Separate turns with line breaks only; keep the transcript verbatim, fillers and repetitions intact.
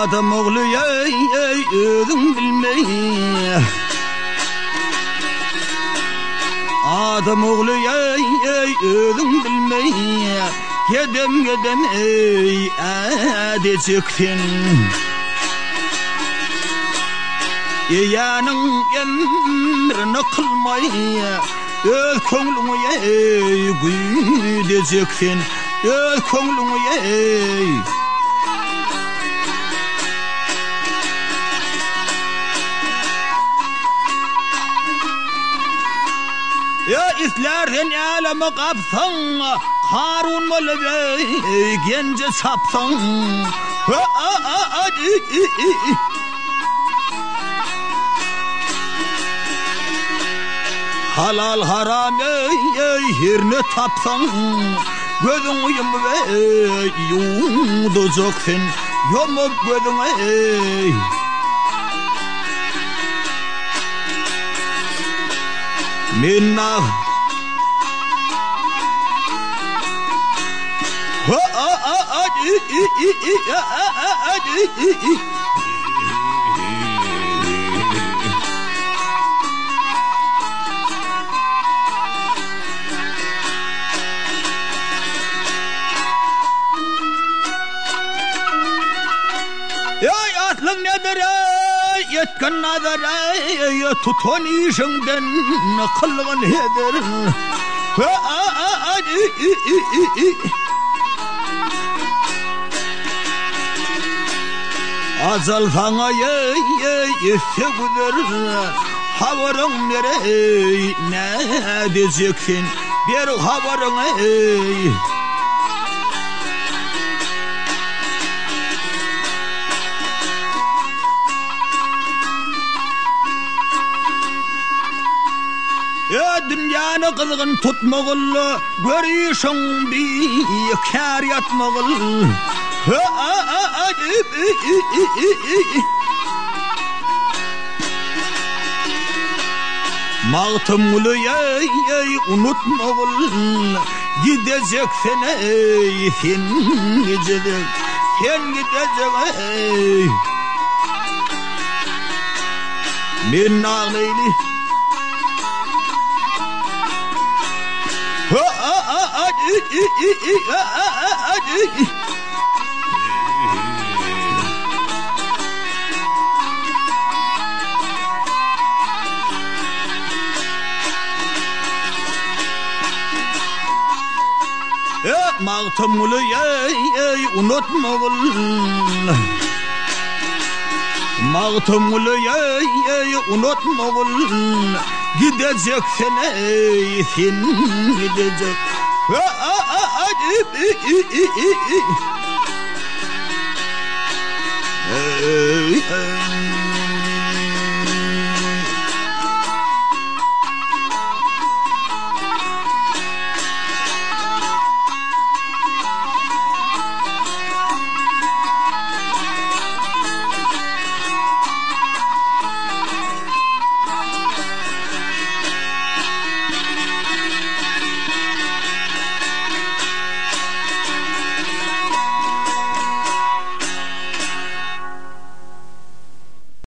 Adam oğlu ey ey ödüm bilmey. Adam oğlu ey ey ödüm bilmey. Gedem gedem ey edecektin. Yanın emrini kılmay. Öz ko'nglüňe ey güýdejeksin. Öz ko'nglüňe ey. Ya islerden alama kapsan, Harun bolup ey gence sapsan. Halal haram ey ey hirne tapsan, gözün yumup ey yumdujoksun, yumup gözün ey. Minna ha a a a i i i i a a a i i i. Ya aslın nedir ey, yetken nazar ey, tutun işinden kılgın hedir. Azal sana ey ey isse güder, havarın nere ey, ne diyeceksin, bir havarın ey. Ya dünyanı kızgın tutmağıl, görüşün bir kâr yatmağıl. Mağtımlı ey ey unutmağıl, gideceksin ey, sen gidecek, sen gidecek ey. Min ağlaylı Mağtımlı ey ey unutmağıl, Mağtımlı ey ey unutmağıl, gideceksin ey, sen gidecek. Ey ey